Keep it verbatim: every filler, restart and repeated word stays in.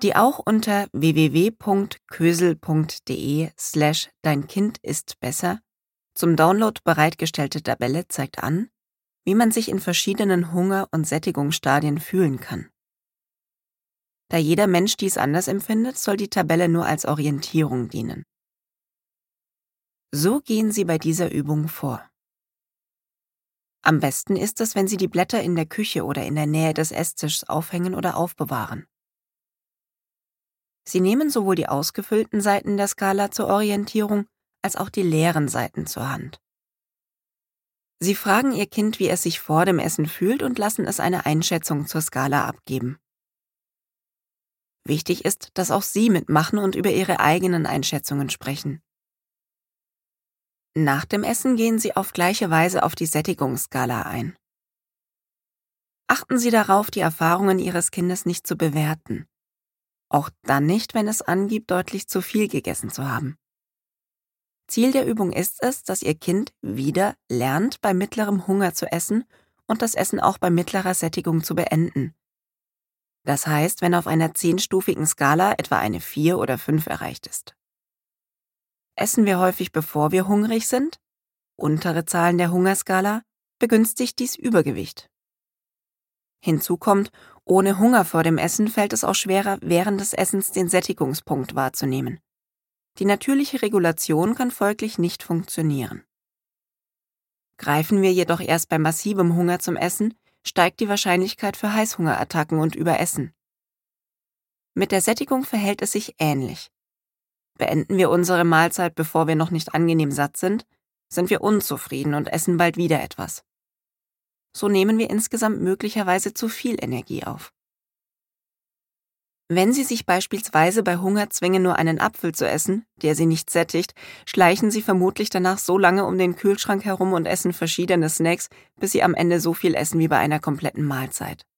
die auch unter w w w punkt kösel punkt d e slash dein Kind isst besser zum Download bereitgestellte Tabelle zeigt an, wie man sich in verschiedenen Hunger- und Sättigungsstadien fühlen kann. Da jeder Mensch dies anders empfindet, soll die Tabelle nur als Orientierung dienen. So gehen Sie bei dieser Übung vor. Am besten ist es, wenn Sie die Blätter in der Küche oder in der Nähe des Esstischs aufhängen oder aufbewahren. Sie nehmen sowohl die ausgefüllten Seiten der Skala zur Orientierung als auch die leeren Seiten zur Hand. Sie fragen Ihr Kind, wie es sich vor dem Essen fühlt und lassen es eine Einschätzung zur Skala abgeben. Wichtig ist, dass auch Sie mitmachen und über Ihre eigenen Einschätzungen sprechen. Nach dem Essen gehen Sie auf gleiche Weise auf die Sättigungsskala ein. Achten Sie darauf, die Erfahrungen Ihres Kindes nicht zu bewerten. Auch dann nicht, wenn es angibt, deutlich zu viel gegessen zu haben. Ziel der Übung ist es, dass Ihr Kind wieder lernt, bei mittlerem Hunger zu essen und das Essen auch bei mittlerer Sättigung zu beenden. Das heißt, wenn auf einer zehnstufigen Skala etwa eine vier oder fünf erreicht ist. Essen wir häufig, bevor wir hungrig sind? Untere Zahlen der Hungerskala begünstigt dies Übergewicht. Hinzu kommt, ohne Hunger vor dem Essen fällt es auch schwerer, während des Essens den Sättigungspunkt wahrzunehmen. Die natürliche Regulation kann folglich nicht funktionieren. Greifen wir jedoch erst bei massivem Hunger zum Essen, steigt die Wahrscheinlichkeit für Heißhungerattacken und Überessen. Mit der Sättigung verhält es sich ähnlich. Beenden wir unsere Mahlzeit, bevor wir noch nicht angenehm satt sind, sind wir unzufrieden und essen bald wieder etwas. So nehmen wir insgesamt möglicherweise zu viel Energie auf. Wenn Sie sich beispielsweise bei Hunger zwingen, nur einen Apfel zu essen, der Sie nicht sättigt, schleichen Sie vermutlich danach so lange um den Kühlschrank herum und essen verschiedene Snacks, bis Sie am Ende so viel essen wie bei einer kompletten Mahlzeit.